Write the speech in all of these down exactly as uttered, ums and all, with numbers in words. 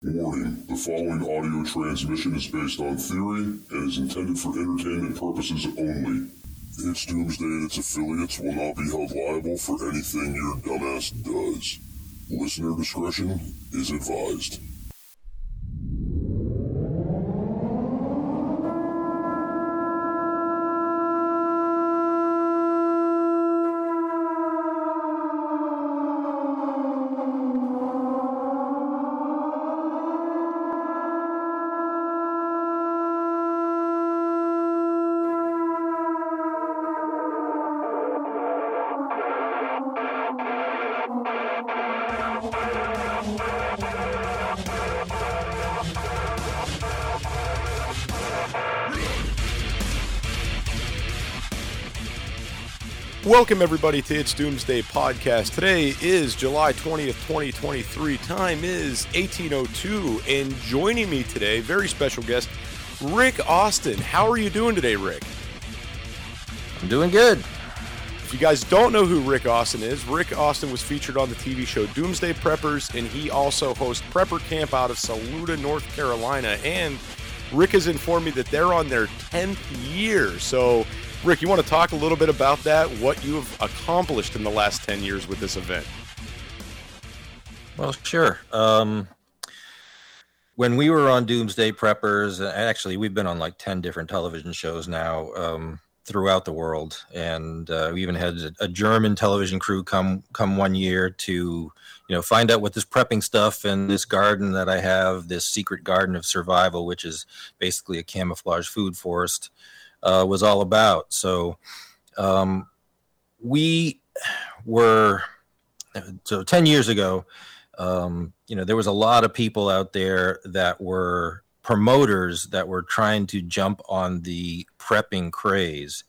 Warning, the following audio transmission is based on theory and is intended for entertainment purposes only. It's Doomsday and its affiliates will not be held liable for anything your dumbass does. Listener discretion is advised. Welcome everybody to It's Doomsday Podcast. Today is July twentieth, twenty twenty-three. Time is eighteen oh two, and joining me today, very special guest, Rick Austin. How are you doing today, Rick? I'm doing good. If you guys don't know who Rick Austin is, Rick Austin was featured on the T V show Doomsday Preppers, and he also hosts Prepper Camp out of Saluda, North Carolina. And Rick has informed me that they're on their tenth year. So, Rick, you want to talk a little bit about that, what you have accomplished in the last ten years with this event? Well, sure. Um, when we were on Doomsday Preppers, actually, we've been on like ten different television shows now um, throughout the world. And uh, we even had a German television crew come come one year to, you know, find out what this prepping stuff and this garden that I have, this secret garden of survival, which is basically a camouflage food forest, Uh, was all about. So um, we were, so ten years ago, um, you know, there was a lot of people out there that were promoters that were trying to jump on the prepping craze.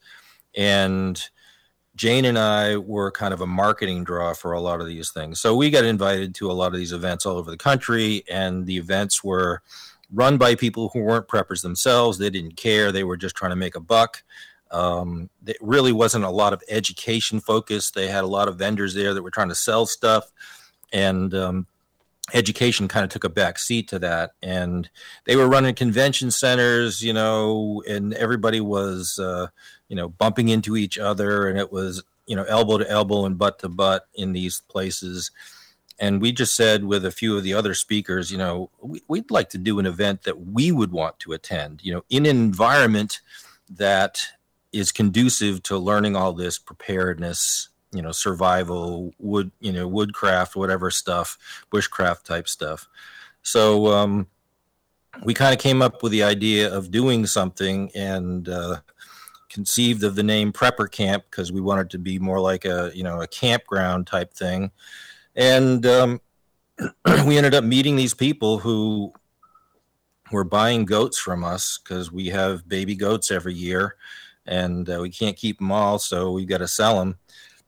And Jane and I were kind of a marketing draw for a lot of these things. So we got invited to a lot of these events all over the country, and the events were run by people who weren't preppers themselves. They didn't care. They were just trying to make a buck. Um, it really wasn't a lot of education focused. They had a lot of vendors there that were trying to sell stuff, and um, education kind of took a back seat to that. And they were running convention centers, you know, and everybody was, uh, you know, bumping into each other, and it was, you know, elbow to elbow and butt to butt in these places. And we just said with a few of the other speakers, you know, we, we'd like to do an event that we would want to attend, you know, in an environment that is conducive to learning all this preparedness, you know, survival, wood, you know, woodcraft, whatever stuff, bushcraft type stuff. So um, we kind of came up with the idea of doing something and uh, conceived of the name Prepper Camp because we wanted to be more like a, you know, a campground type thing. And um, we ended up meeting these people who were buying goats from us because we have baby goats every year, and uh, we can't keep them all, so we got to sell them.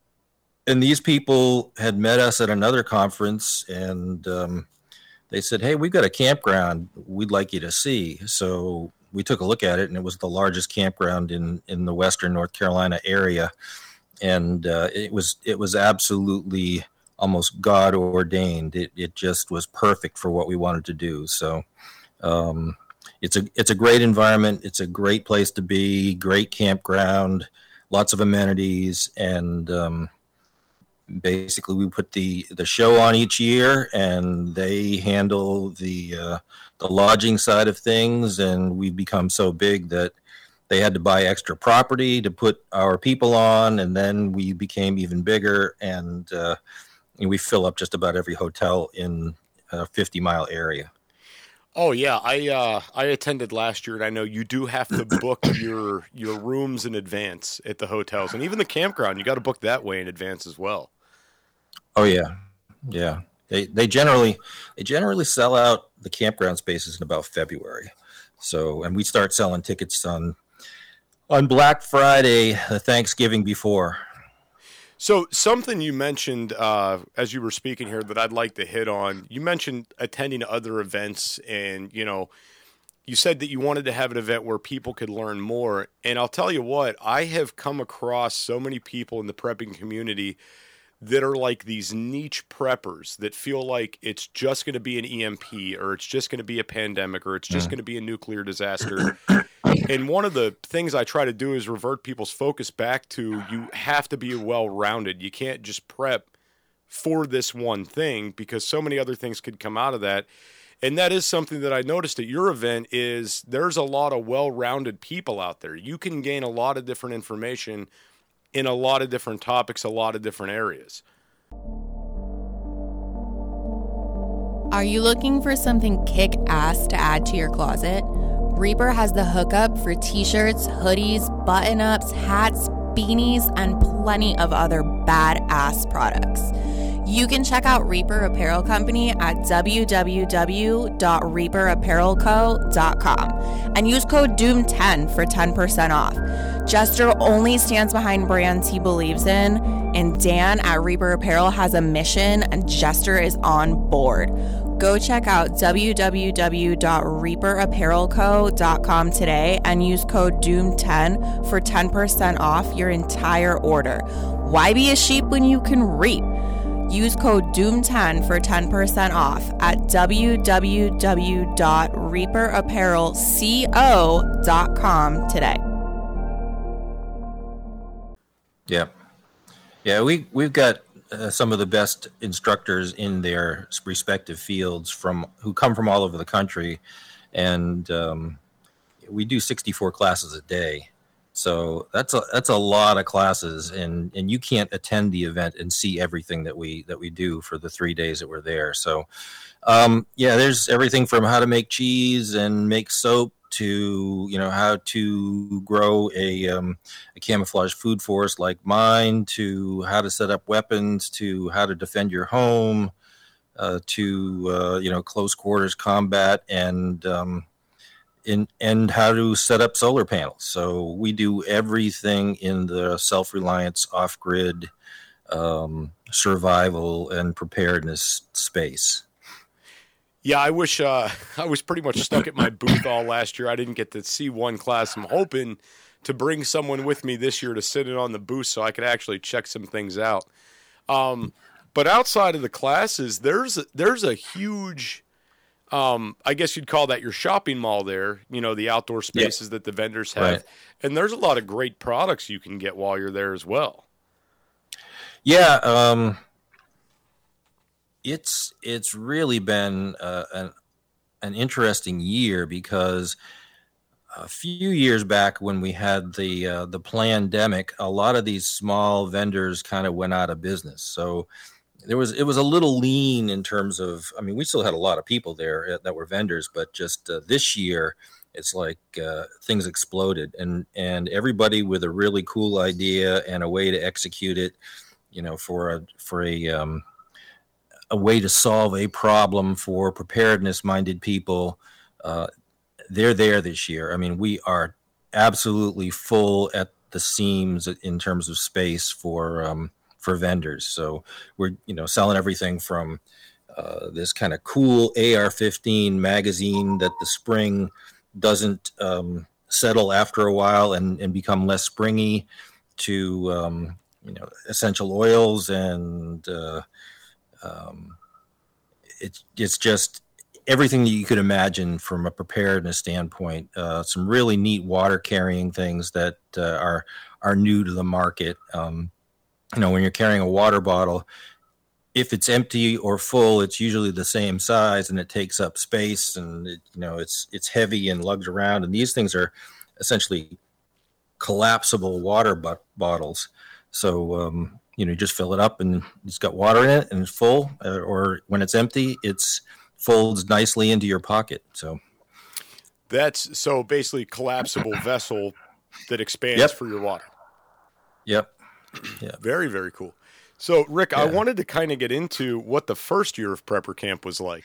And these people had met us at another conference, and um, they said, hey, we've got a campground we'd like you to see. So we took a look at it, and it was the largest campground in, in the western North Carolina area. And uh, it was it was absolutely almost God ordained. It it just was perfect for what we wanted to do. So um, it's a it's a great environment. It's a great place to be. Great campground, lots of amenities, and um, basically we put the the show on each year, and they handle the uh, the lodging side of things. And we've become so big that they had to buy extra property to put our people on, and then we became even bigger. And uh, And we fill up just about every hotel in a fifty mile area. Oh yeah, I uh, I attended last year, and I know you do have to book your your rooms in advance at the hotels, and even the campground. You got to book that way in advance as well. Oh yeah, yeah. They they generally they generally sell out the campground spaces in about February. So, and we start selling tickets on on Black Friday, the Thanksgiving before. So something you mentioned uh, as you were speaking here that I'd like to hit on, you mentioned attending other events, and, you know, you said that you wanted to have an event where people could learn more. And I'll tell you what, I have come across so many people in the prepping community that are like these niche preppers that feel like it's just going to be an E M P or it's just going to be a pandemic or it's just mm. going to be a nuclear disaster. And one of the things I try to do is revert people's focus back to you have to be well-rounded. You can't just prep for this one thing because so many other things could come out of that. And that is something that I noticed at your event is there's a lot of well-rounded people out there. You can gain a lot of different information in a lot of different topics, a lot of different areas. Are you looking for something kick-ass to add to your closet? Reaper has the hookup for t-shirts, hoodies, button-ups, hats, beanies, and plenty of other badass products. You can check out Reaper Apparel Company at w w w dot reaper apparel co dot com and use code doom ten for ten percent off. Jester only stands behind brands he believes in, and Dan at Reaper Apparel has a mission, and Jester is on board. Go check out w w w dot reaper apparel co dot com today and use code doom ten for ten percent off your entire order. Why be a sheep when you can reap? Use code doom ten for ten percent off at w w w dot reaper apparel co dot com today. Yeah. Yeah, we, we've got uh, some of the best instructors in their respective fields from who come from all over the country. And um, we do sixty-four classes a day. So that's a that's a lot of classes, and, and you can't attend the event and see everything that we that we do for the three days that we're there. So, um, yeah, there's everything from how to make cheese and make soap to you know how to grow a um, a camouflage food forest like mine, to how to set up weapons, to how to defend your home, uh, to uh, you know close quarters combat, and um, In, and how to set up solar panels. So we do everything in the self-reliance, off-grid, um, survival, and preparedness space. Yeah, I wish uh, I was pretty much stuck at my booth all last year. I didn't get to see one class. I'm hoping to bring someone with me this year to sit in on the booth so I could actually check some things out. Um, but outside of the classes, there's there's a huge... Um, I guess you'd call that your shopping mall there, you know, the outdoor spaces yeah. that the vendors have. Right. And there's a lot of great products you can get while you're there as well. Yeah. Um, it's, it's really been uh, an, an interesting year because a few years back when we had the, uh, the pandemic, a lot of these small vendors kind of went out of business. So There was it was a little lean in terms of, I mean, we still had a lot of people there that were vendors, but just uh, this year, it's like uh, things exploded, and and everybody with a really cool idea and a way to execute it, you know, for a for a um, a way to solve a problem for preparedness-minded people. Uh, they're there this year. I mean, we are absolutely full at the seams in terms of space for. Um, for vendors. So we're, you know, selling everything from uh, this kind of cool A R fifteen magazine that the spring doesn't um, settle after a while and, and become less springy to, um, you know, essential oils. And uh, um, it's, it's just everything that you could imagine from a preparedness standpoint. Uh, some really neat water carrying things that uh, are, are new to the market. Um, You know, when you're carrying a water bottle, if it's empty or full, it's usually the same size and it takes up space, and it, you know, it's it's heavy and lugs around. And these things are essentially collapsible water but- bottles. So, um, you know, you just fill it up and it's got water in it and it's full. Uh, or when it's empty, it's folds nicely into your pocket. So that's so basically collapsible vessel that expands yep. for your water. Yep. Yeah. Very, very cool. So, Rick, yeah. I wanted to kind of get into what the first year of Prepper Camp was like.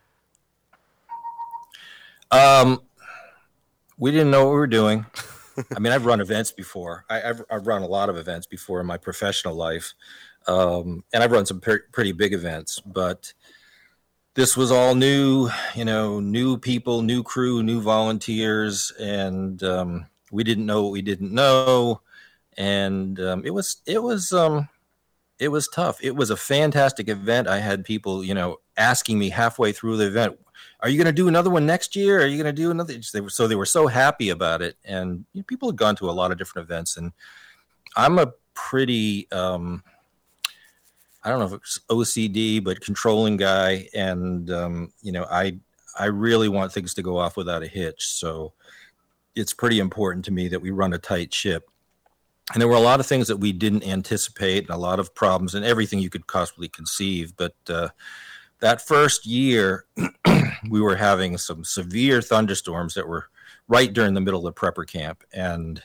Um, we didn't know what we were doing. I mean, I've run events before. I, I've, I've run a lot of events before in my professional life, um, and I've run some per- pretty big events. But this was all new, you know, new people, new crew, new volunteers, and um, we didn't know what we didn't know. And um, it was it was um, it was tough. It was a fantastic event. I had people, you know, asking me halfway through the event, are you going to do another one next year? Are you going to do another? They were, so they were so happy about it. And you know, people had gone to a lot of different events. And I'm a pretty, um, I don't know if it's O C D, but controlling guy. And, um, you know, I, I really want things to go off without a hitch. So it's pretty important to me that we run a tight ship. And there were a lot of things that we didn't anticipate and a lot of problems and everything you could possibly conceive. But uh, that first year, we were having some severe thunderstorms that were right during the middle of prepper camp. And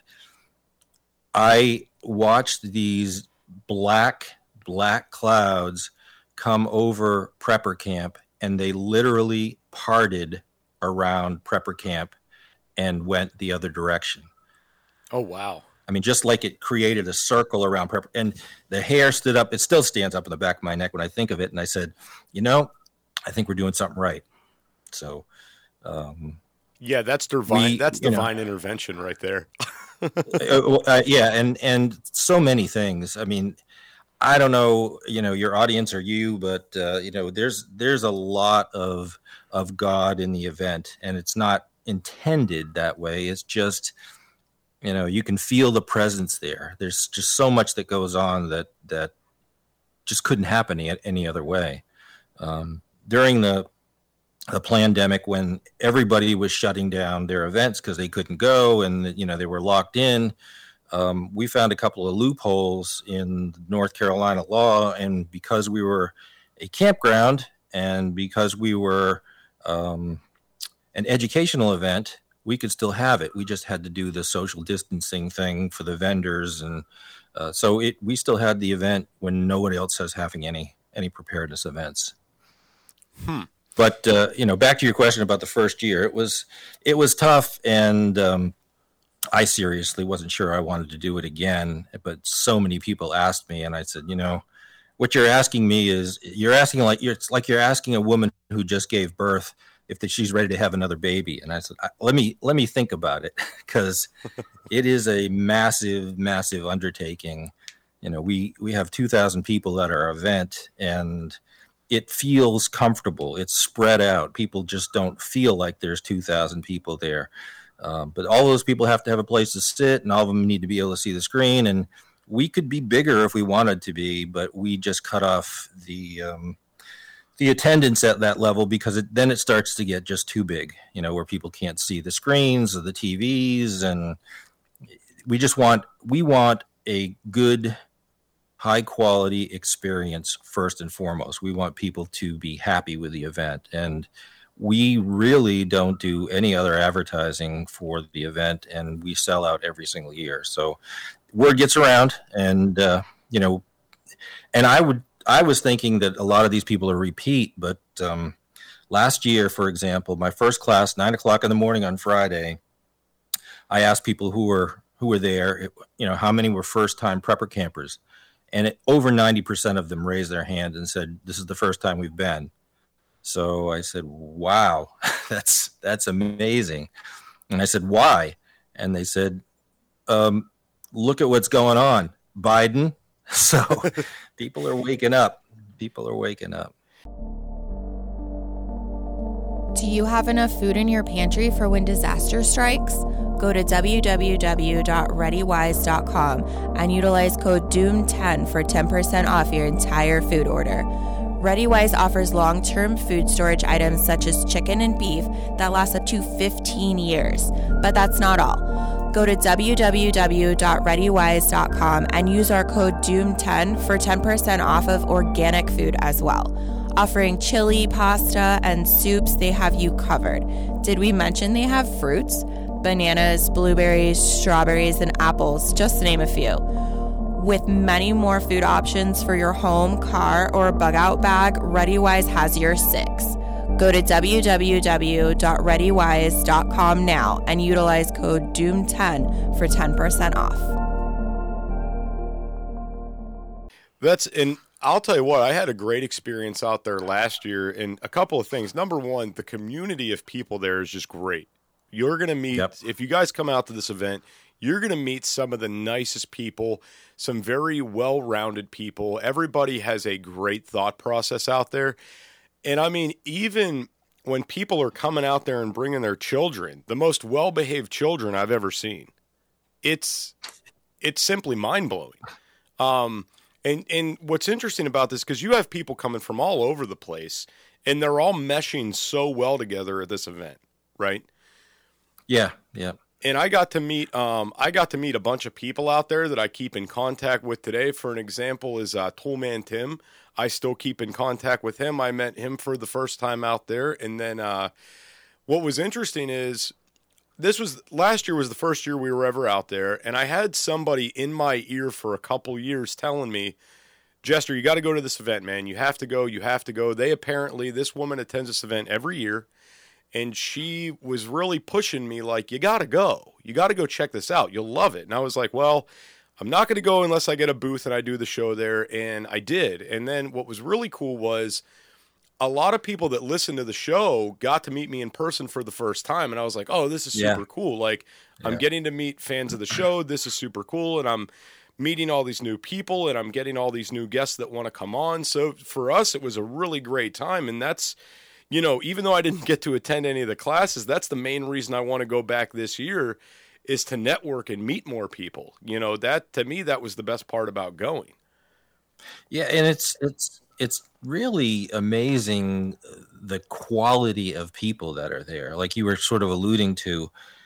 I watched these black, black clouds come over prepper camp, and they literally parted around prepper camp and went the other direction. Oh, wow. I mean, just like it created a circle around prep, and the hair stood up. It still stands up in the back of my neck when I think of it. And I said, you know, I think we're doing something right. So, um, yeah, that's divine. we, that's you know, divine intervention right there. uh, uh, yeah. And, and so many things. I mean, I don't know, you know, your audience or you, but, uh, you know, there's, there's a lot of, of God in the event, and it's not intended that way. It's just, you know, you can feel the presence there. There's just so much that goes on that that just couldn't happen any, any other way. Um, during the the pandemic, when everybody was shutting down their events because they couldn't go and, you know, they were locked in, um, we found a couple of loopholes in North Carolina law. And because we were a campground and because we were um, an educational event, we could still have it. We just had to do the social distancing thing for the vendors. And uh, so it, we still had the event when nobody else was having any, any preparedness events. Hmm. But, uh, you know, back to your question about the first year, it was, it was tough. And um, I seriously wasn't sure I wanted to do it again, but so many people asked me, and I said, you know, what you're asking me is you're asking like, you're, it's like you're asking a woman who just gave birth if the, she's ready to have another baby. And I said, let me, let me think about it, because it is a massive, massive undertaking. You know, we, we have two thousand people at our event, and it feels comfortable. It's spread out. People just don't feel like there's two thousand people there. Um, but all those people have to have a place to sit, and all of them need to be able to see the screen. And we could be bigger if we wanted to be, but we just cut off the, um, the attendance at that level, because it, then it starts to get just too big, you know, where people can't see the screens or the T Vs. And we just want, we want a good, high quality experience first and foremost. We want people to be happy with the event. And we really don't do any other advertising for the event, and we sell out every single year. So word gets around, and, uh, you know, and I would, I was thinking that a lot of these people are repeat, but um, last year, for example, my first class, nine o'clock in the morning on Friday, I asked people who were who were there, it, you know, how many were first-time prepper campers, and it, over ninety percent of them raised their hand and said, "This is the first time we've been." So I said, "Wow, that's that's amazing." And I said, "Why?" And they said, um, "Look at what's going on, Biden." So people are waking up. People are waking up. Do you have enough food in your pantry for when disaster strikes? Go to w w w dot ready wise dot com and utilize code D O O M ten for ten percent off your entire food order. ReadyWise offers long-term food storage items such as chicken and beef that last up to fifteen years. But that's not all. Go to w w w dot ready wise dot com and use our code D O O M ten for ten percent off of organic food as well. Offering chili, pasta, and soups, they have you covered. Did we mention they have fruits? Bananas, blueberries, strawberries, and apples, just to name a few. With many more food options for your home, car, or bug out bag, ReadyWise has your six. Go to w w w dot ready wise dot com now and utilize code D O O M ten for ten percent off. That's, and I'll tell you what, I had a great experience out there last year, and a couple of things. Number one, the community of people there is just great. You're going to meet, Yep. if you guys come out to this event, you're going to meet some of the nicest people, some very well-rounded people. Everybody has a great thought process out there. And I mean, even when people are coming out there and bringing their children, the most well-behaved children I've ever seen, it's it's simply mind-blowing. Um, and, and what's interesting about this, because you have people coming from all over the place, and they're all meshing so well together at this event, right? Yeah, yeah. And I got to meet, um, I got to meet a bunch of people out there that I keep in contact with today. For an example, is uh, Toolman Tim. I still keep in contact with him. I met him for the first time out there, and then uh, what was interesting is this was last year was the first year we were ever out there, and I had somebody in my ear for a couple years telling me, Jester, you got to go to this event, man. You have to go. You have to go. They apparently, this woman attends this event every year. And she was really pushing me like, you got to go. You got to go check this out. You'll love it. And I was like, well, I'm not going to go unless I get a booth and I do the show there. And I did. And then what was really cool was a lot of people that listened to the show got to meet me in person for the first time. And I was like, oh, this is super Yeah. cool. Like, Yeah. I'm getting to meet fans of the show. This is super cool. And I'm meeting all these new people and I'm getting all these new guests that want to come on. So for us, it was a really great time. And that's, you know, even though I didn't get to attend any of the classes, that's the main reason I want to go back this year is to network and meet more people. You know, that to me, that was the best part about going. Yeah, and it's it's it's really amazing uh, the quality of people that are there. Like you were sort of alluding to.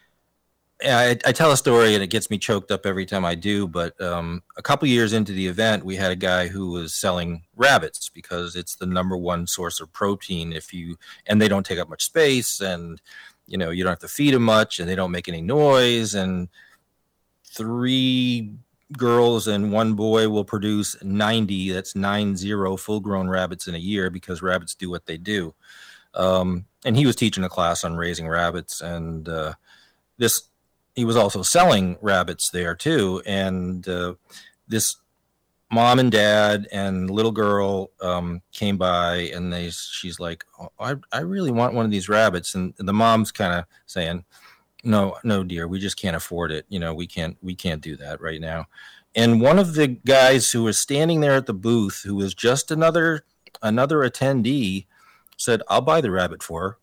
I, I tell a story and it gets me choked up every time I do. But um, a couple years into the event, we had a guy who was selling rabbits because it's the number one source of protein. If you and they don't take up much space, and you know you don't have to feed them much, and they don't make any noise. And three girls and one boy will produce ninety. That's nine zero full-grown rabbits in a year because rabbits do what they do. Um, and he was teaching a class on raising rabbits, and uh, this. He was also selling rabbits there too, and uh, this mom and dad and little girl um, came by, and they she's like, oh, I I really want one of these rabbits, and the mom's kind of saying, no no dear, we just can't afford it. You know, we can't we can't do that right now. And one of the guys who was standing there at the booth, who was just another another attendee, said, I'll buy the rabbit for her.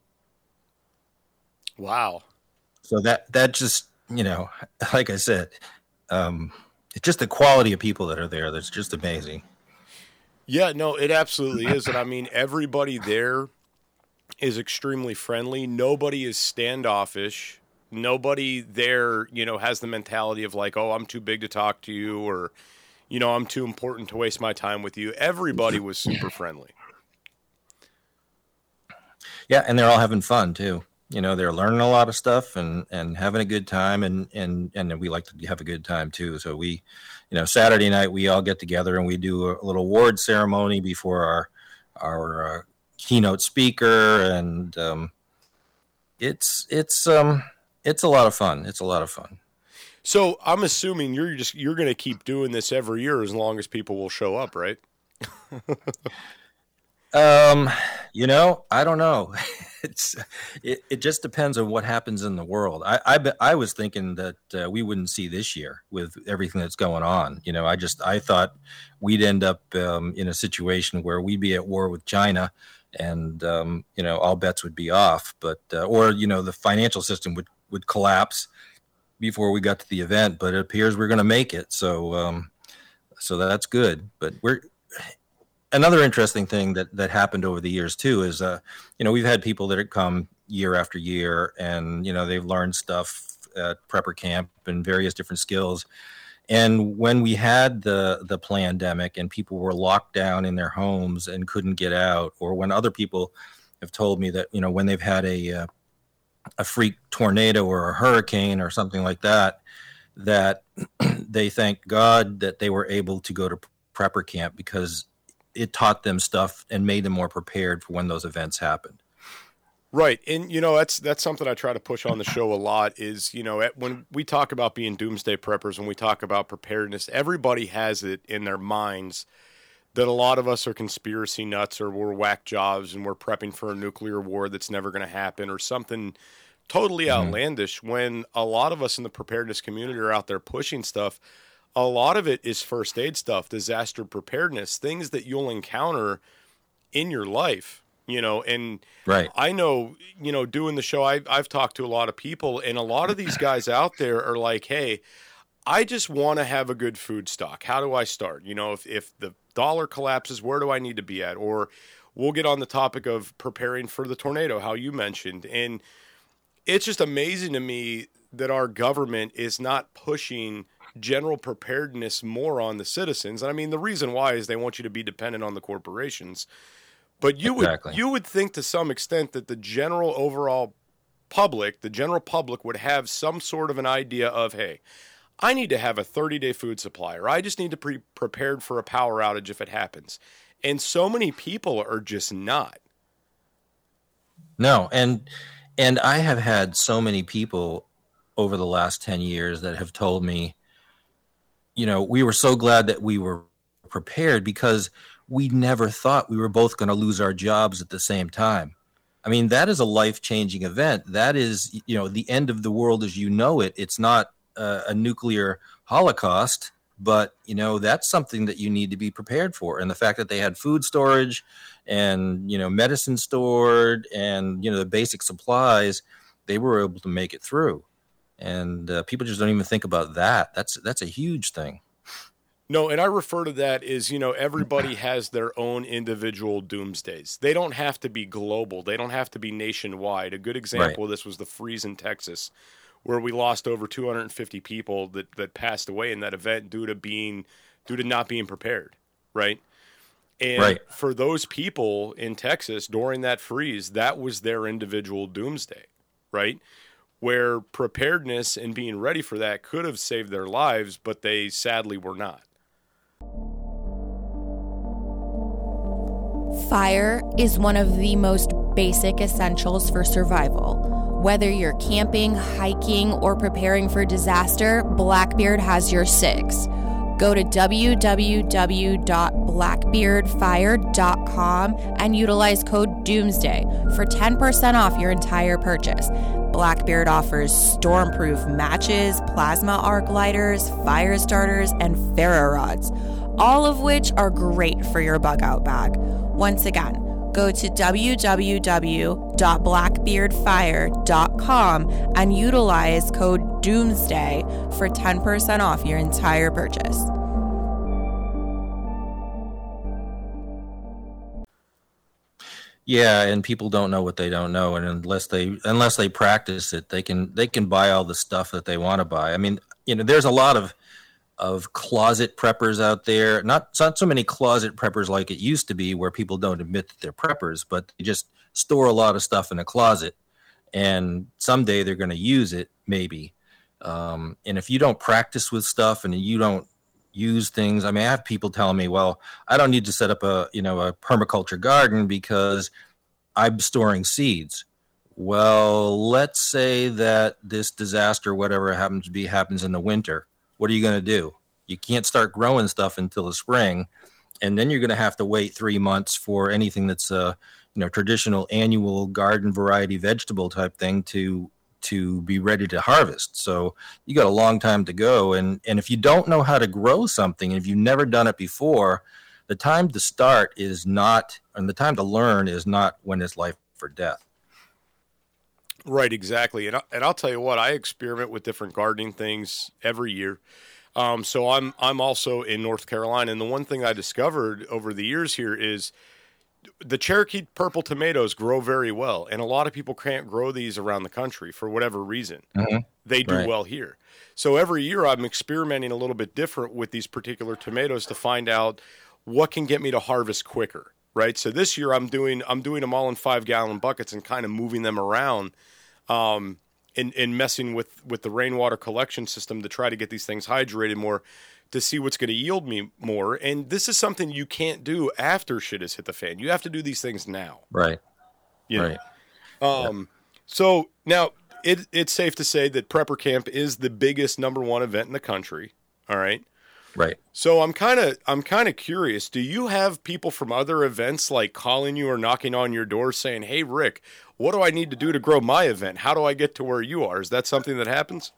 Wow. So that that just. You know, like I said, um, it's just the quality of people that are there that's just amazing. Yeah, no, it absolutely is. And I mean, everybody there is extremely friendly. Nobody is standoffish. Nobody there, you know, has the mentality of like, oh, I'm too big to talk to you, or, you know, I'm too important to waste my time with you. Everybody was super friendly. Yeah, and they're all having fun too. You know, they're learning a lot of stuff and, and having a good time, and, and, and we like to have a good time too. So we, you know, Saturday night we all get together and we do a little award ceremony before our our uh, keynote speaker, and um, it's it's um it's a lot of fun. It's a lot of fun. So I'm assuming you're just you're going to keep doing this every year as long as people will show up, right? Um, you know, I don't know. It's it, it just depends on what happens in the world. I I, be- I was thinking that uh, we wouldn't see this year with everything that's going on. You know, I just I thought we'd end up um, in a situation where we'd be at war with China, and um, you know, all bets would be off. But uh, or you know, the financial system would would collapse before we got to the event. But it appears we're going to make it. So um, so that's good. But we're Another interesting thing that, that happened over the years too is, uh, you know, we've had people that have come year after year, and you know they've learned stuff at prepper camp and various different skills. And when we had the the pandemic and people were locked down in their homes and couldn't get out, or when other people have told me that, you know, when they've had a uh, a freak tornado or a hurricane or something like that, that they thank God that they were able to go to prepper camp because it taught them stuff and made them more prepared for when those events happened. Right. And, you know, that's that's something I try to push on the show a lot is, you know, at, when we talk about being doomsday preppers, when we talk about preparedness, everybody has it in their minds that a lot of us are conspiracy nuts, or we're whack jobs and we're prepping for a nuclear war that's never going to happen, or something totally Mhm. outlandish when a lot of us in the preparedness community are out there pushing stuff. A lot of it is first aid stuff, disaster preparedness, things that you'll encounter in your life, you know, and Right. I know, you know, doing the show, I, I've talked to a lot of people, and a lot of these guys out there are like, hey, I just want to have a good food stock. How do I start? You know, if, if the dollar collapses, where do I need to be at? Or we'll get on the topic of preparing for the tornado, how you mentioned. And it's just amazing to me that our government is not pushing general preparedness more on the citizens. And I mean, the reason why is they want you to be dependent on the corporations. But you Exactly. would you would think to some extent that the general overall public, the general public would have some sort of an idea of, hey, I need to have a thirty-day food supply, or I just need to be prepared for a power outage if it happens. And so many people are just not. No, and and I have had so many people over the last ten years that have told me, you know, we were so glad that we were prepared because we never thought we were both going to lose our jobs at the same time. I mean, that is a life-changing event. That is, you know, the end of the world as you know it. It's not uh, a nuclear holocaust, but, you know, that's something that you need to be prepared for. And the fact that they had food storage and, you know, medicine stored and, you know, the basic supplies, they were able to make it through. And uh, people just don't even think about that. That's that's a huge thing. No, and I refer to that as, you know, everybody has their own individual doomsdays. They don't have to be global. They don't have to be nationwide. A good example Right. of this was the freeze in Texas, where we lost over two hundred fifty people that, that passed away in that event due to being due to not being prepared, right? And Right. for those people in Texas during that freeze, that was their individual doomsday, right? Where preparedness and being ready for that could have saved their lives, but they sadly were not. Fire is one of the most basic essentials for survival. Whether you're camping, hiking, or preparing for disaster, Blackbeard has your six. Go to w w w dot blackbeard fire dot com and utilize code Doomsday for ten percent off your entire purchase. Blackbeard offers stormproof matches, plasma arc lighters, fire starters, and ferro rods, all of which are great for your bug out bag. Once again, go to w w w dot blackbeard fire dot com and utilize code Doomsday for ten percent off your entire purchase. Yeah, and people don't know what they don't know, and unless they unless they practice it, they can they can buy all the stuff that they want to buy. I mean, you know, there's a lot of of closet preppers out there. Not not so many closet preppers like it used to be, where people don't admit that they're preppers, but they just store a lot of stuff in a closet, and someday they're going to use it, maybe. Um, and if you don't practice with stuff and you don't use things, I mean, I have people telling me, well, I don't need to set up a, you know, a permaculture garden because I'm storing seeds. Well, let's say that this disaster, whatever it happens to be, happens in the winter. What are you going to do? You can't start growing stuff until the spring. And then you're going to have to wait three months for anything that's a, you know, traditional annual garden variety vegetable type thing to to be ready to harvest. So you got a long time to go. And, and if you don't know how to grow something, and if you've never done it before, the time to start is not, and the time to learn is not when it's life or death. Right, exactly. And, I, and I'll tell you what, I experiment with different gardening things every year. Um, so I'm I'm also in North Carolina. And the one thing I discovered over the years here is the Cherokee purple tomatoes grow very well, and a lot of people can't grow these around the country for whatever reason. Mm-hmm. They do Right. well here. So every year I'm experimenting a little bit different with these particular tomatoes to find out what can get me to harvest quicker, right? So this year I'm doing I'm doing them all in five gallon buckets and kind of moving them around um, and, and messing with, with the rainwater collection system to try to get these things hydrated more, to see what's going to yield me more. And this is something you can't do after shit has hit the fan. You have to do these things now. Right. You know? Right. Um, so now it, it's safe to say that Prepper Camp is the biggest number one event in the country. All right. Right. So I'm kind of I'm kind of curious. Do you have people from other events like calling you or knocking on your door saying, "Hey, Rick, what do I need to do to grow my event? How do I get to where you are?" Is that something that happens?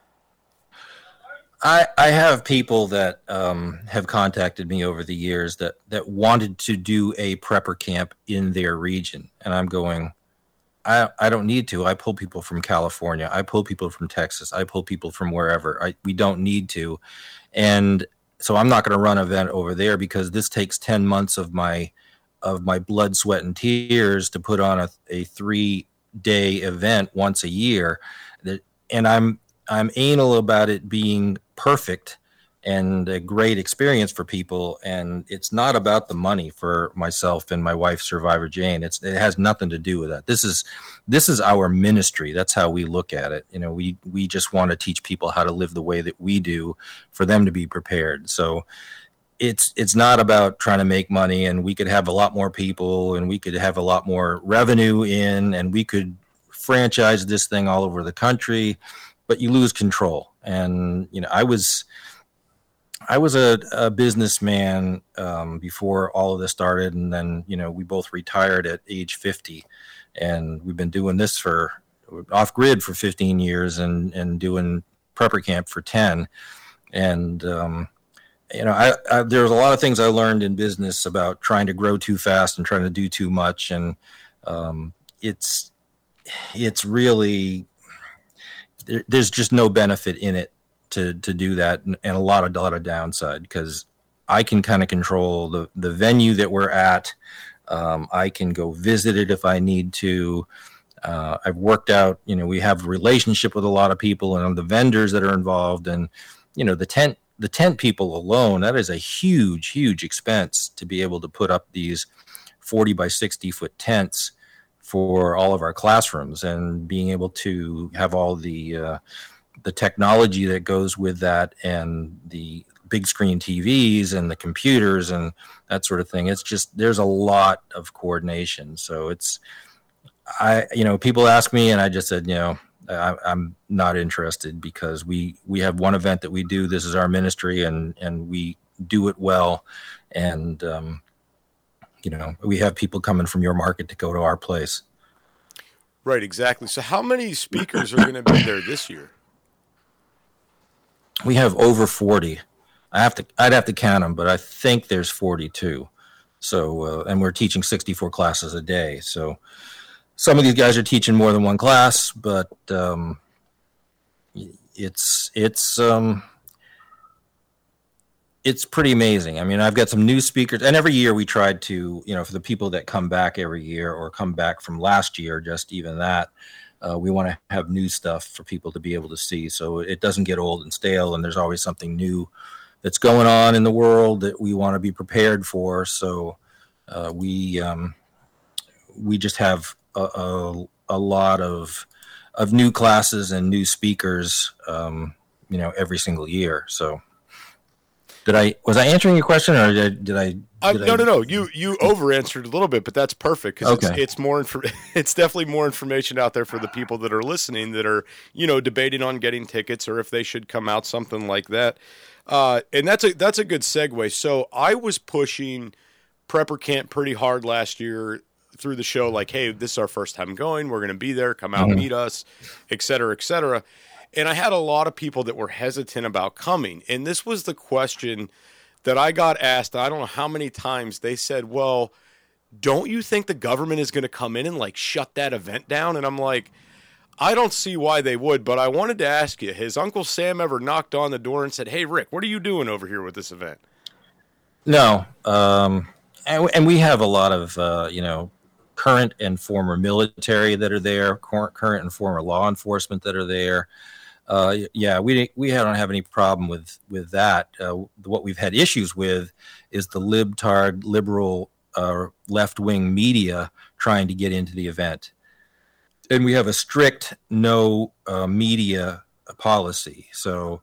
I, I have people that um, have contacted me over the years that, that wanted to do a prepper camp in their region. And I'm going, I, I don't need to. I pull people from California. I pull people from Texas. I pull people from wherever. I, we don't need to. And so I'm not going to run an event over there because this takes ten months of my of my blood, sweat, and tears to put on a, a three-day event once a year. That, and I'm I'm anal about it being perfect and a great experience for people. And it's not about the money for myself and my wife, Survivor Jane. It's, it has nothing to do with that. This is, this is our ministry. That's how we look at it. You know, we, we just want to teach people how to live the way that we do for them to be prepared. So it's, it's not about trying to make money, and we could have a lot more people and we could have a lot more revenue in, and we could franchise this thing all over the country, but you lose control. And, you know, I was, I was a, a businessman um, before all of this started. And then, you know, we both retired at age fifty, and we've been doing this for off grid for fifteen years and, and doing prepper camp for ten. And, um, you know, I, I, there's a lot of things I learned in business about trying to grow too fast and trying to do too much. And um, it's, it's really, there, there's just no benefit in it to, to do that, and, and a lot of, a lot of downside, because I can kind of control the, the venue that we're at. Um, I can go visit it if I need to. Uh, I've worked out, you know, we have a relationship with a lot of people and the vendors that are involved, and, you know, the tent, the tent people alone, that is a huge, huge expense to be able to put up these forty by sixty foot tents for all of our classrooms, and being able to have all the, uh, the technology that goes with that, and the big screen T Vs and the computers and that sort of thing. It's just, there's a lot of coordination. So it's, I, you know, people ask me, and I just said, you know, I, I'm not interested, because we, we have one event that we do. This is our ministry, and, and we do it well. And, um, you know, we have people coming from your market to go to our place. Right, exactly. So how many speakers are going to be there this year? We have over forty. I have to, I'd have to count them, but I think there's forty-two. So, uh, and we're teaching sixty-four classes a day. So some of these guys are teaching more than one class, but um, it's, it's, um, it's pretty amazing. I mean, I've got some new speakers, and every year we tried to, you know, for the people that come back every year or come back from last year, just even that, uh, we want to have new stuff for people to be able to see, so it doesn't get old and stale, and there's always something new that's going on in the world that we want to be prepared for. So uh, we um, we just have a, a, a lot of of new classes and new speakers, um, you know, every single year. So. Did I, was I answering your question, or did, did I? Did uh, no, I... no, no. You you over answered a little bit, but that's perfect, because okay. it's, it's more info- it's definitely more information out there for the people that are listening, that are, you know, debating on getting tickets or if they should come out, something like that. Uh, and that's a that's a good segue. So I was pushing Prepper Camp pretty hard last year through the show, like, hey, this is our first time going. We're going to be there. Come out, mm-hmm. meet us, et cetera, et cetera. And I had a lot of people that were hesitant about coming. And this was the question that I got asked. I don't know how many times. They said, well, don't you think the government is going to come in and like shut that event down? And I'm like, I don't see why they would, but I wanted to ask you, has Uncle Sam ever knocked on the door and said, hey, Rick, what are you doing over here with this event? No. Um, and, and we have a lot of, uh, you know, current and former military that are there, current and former law enforcement that are there. Uh, yeah, we we don't have any problem with with that. Uh, what we've had issues with is the libtard, liberal, uh, left-wing media trying to get into the event, and we have a strict no uh, media policy. So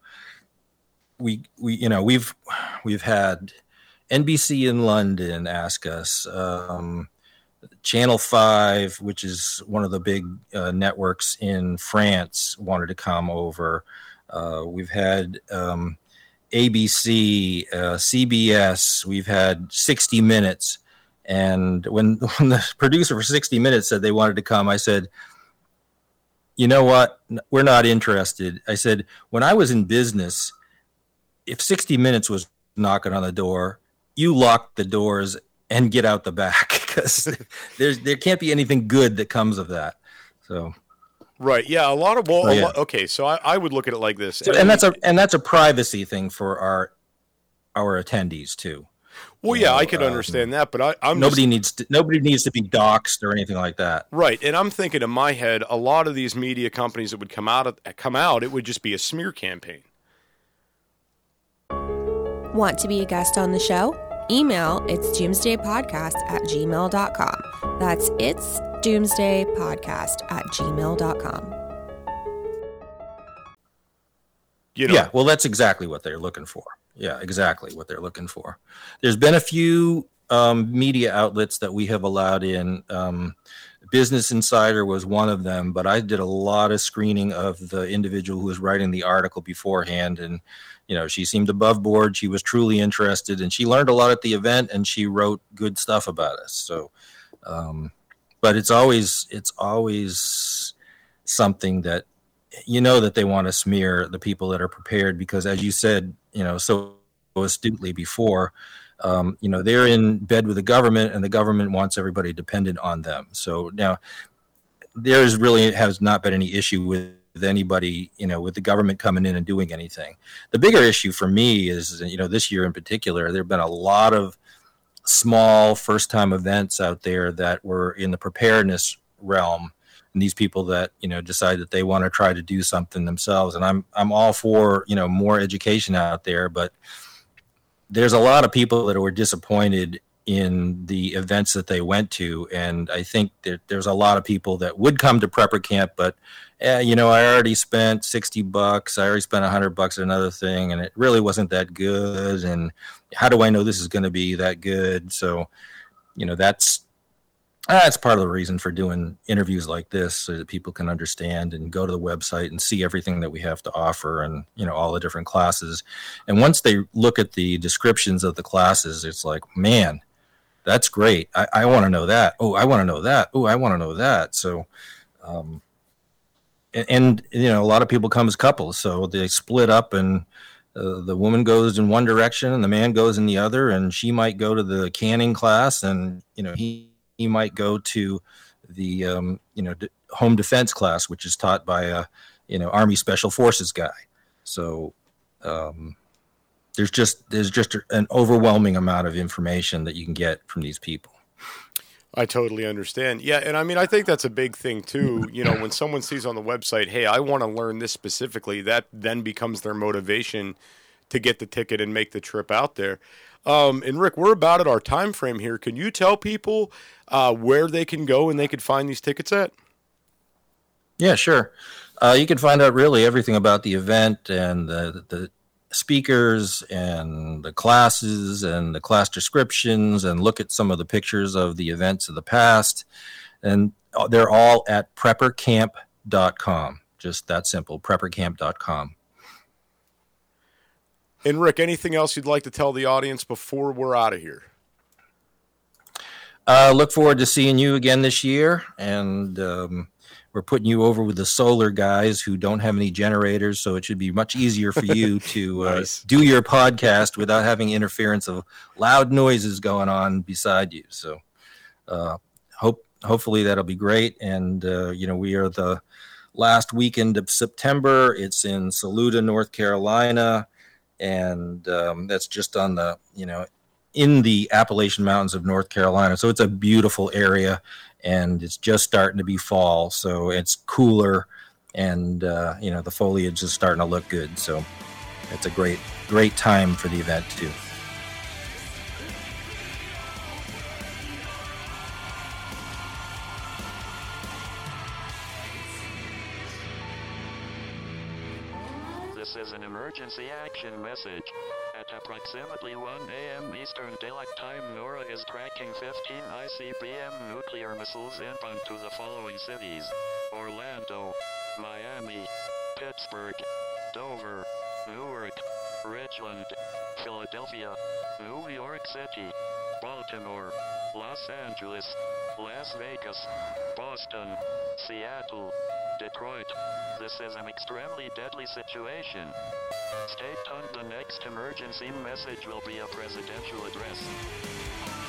we we you know we've we've had N B C in London ask us. Um, Channel five, which is one of the big uh, networks in France, wanted to come over. Uh, we've had um, A B C, uh, C B S. We've had sixty minutes. And when, when the producer for sixty minutes said they wanted to come, I said, you know what? We're not interested. I said, when I was in business, if sixty minutes was knocking on the door, you lock the doors and get out the back, because there's there can't be anything good that comes of that. So, right, yeah, a lot of well, oh, yeah. a lot, okay. So I, I would look at it like this, so, and that's a and that's a privacy thing for our our attendees too. Well, you yeah, know, I could um, understand that, but I, I'm nobody just, needs to, nobody needs to be doxxed or anything like that. Right, and I'm thinking in my head, a lot of these media companies that would come out of, come out, it would just be a smear campaign. Want to be a guest on the show? Email it's doomsdaypodcast at gmail dot com. That's it's doomsdaypodcast at gmail dot com. You know, Yeah, well, that's exactly what they're looking for. Yeah, exactly what they're looking for. There's been a few um, media outlets that we have allowed in. Um, Business Insider was one of them, but I did a lot of screening of the individual who was writing the article beforehand, and you know, she seemed above board. She was truly interested, and she learned a lot at the event, and she wrote good stuff about us. So, um, but it's always it's always something that you know that they want to smear the people that are prepared, because, as you said, you know, so astutely before. Um, you know, they're in bed with the government, and the government wants everybody dependent on them. So now there's really has not been any issue with anybody, you know, with the government coming in and doing anything. The bigger issue for me is, you know, this year in particular, there have been a lot of small first-time events out there that were in the preparedness realm. And these people that, you know, decide that they want to try to do something themselves. And I'm I'm all for, you know, more education out there, but there's a lot of people that were disappointed in the events that they went to. And I think that there's a lot of people that would come to prepper camp, but, eh, you know, I already spent sixty bucks. I already spent a hundred bucks at another thing, and it really wasn't that good. And how do I know this is going to be that good? So, you know, that's, that's part of the reason for doing interviews like this, so that people can understand and go to the website and see everything that we have to offer, and, you know, all the different classes. And once they look at the descriptions of the classes, it's like, man, that's great. I, I want to know that. Oh, I want to know that. Oh, I want to know that. So, um, and, and, you know, a lot of people come as couples, so they split up, and uh, the woman goes in one direction and the man goes in the other, and she might go to the canning class, and, you know, he, he might go to the, um, you know, d- home defense class, which is taught by a, you know, Army Special Forces guy. So um, there's just there's just an overwhelming amount of information that you can get from these people. I totally understand. Yeah, and I mean, I think that's a big thing too. You know, when someone sees on the website, hey, I want to learn this specifically, that then becomes their motivation to get the ticket and make the trip out there. Um, and Rick, we're about at our time frame here. Can you tell people uh, where they can go and they can find these tickets at? Yeah, sure. Uh, you can find out really everything about the event and the, the speakers and the classes and the class descriptions, and look at some of the pictures of the events of the past. And they're all at prepper camp dot com. Just that simple, prepper camp dot com. And Rick, anything else you'd like to tell the audience before we're out of here? Uh, look forward to seeing you again this year. And um, we're putting you over with the solar guys who don't have any generators, so it should be much easier for you to nice. uh, do your podcast without having interference of loud noises going on beside you. So uh, hope hopefully that'll be great. And, uh, you know, we are the last weekend of September. It's in Saluda, North Carolina. And um, that's just on the, you know, in the Appalachian Mountains of North Carolina. So it's a beautiful area, and it's just starting to be fall. So it's cooler, and, uh, you know, the foliage is starting to look good. So it's a great, great time for the event, too. This is an emergency action message. At approximately one a.m. Eastern Daylight Time, NORAD is tracking fifteen I C B M nuclear missiles inbound to the following cities: Orlando, Miami, Pittsburgh, Dover, Newark, Richmond, Philadelphia, New York City, Baltimore, Los Angeles, Las Vegas, Boston, Seattle, Detroit. This is an extremely deadly situation. Stay tuned. The next emergency message will be a presidential address.